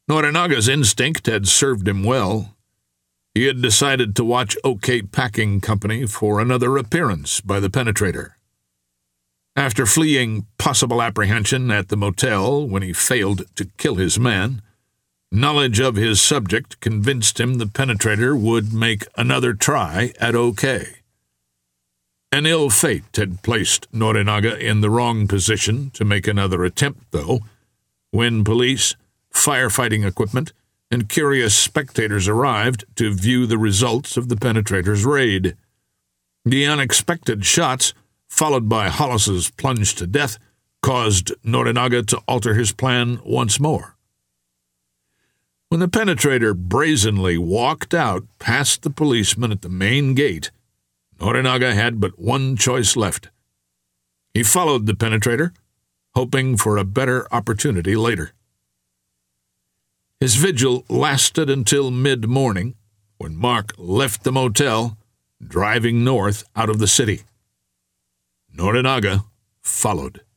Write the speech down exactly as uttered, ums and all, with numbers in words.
Norinaga's instinct had served him well. He had decided to watch OK Packing Company for another appearance by the penetrator. After fleeing possible apprehension at the motel when he failed to kill his man, knowledge of his subject convinced him the penetrator would make another try at OK. An ill fate had placed Norinaga in the wrong position to make another attempt, though, when police, firefighting equipment, and curious spectators arrived to view the results of the penetrator's raid. The unexpected shots, followed by Hollis's plunge to death, caused Norinaga to alter his plan once more. When the penetrator brazenly walked out past the policeman at the main gate, Norinaga had but one choice left. He followed the penetrator, hoping for a better opportunity later. His vigil lasted until mid-morning, when Mark left the motel, driving north out of the city. Norinaga followed.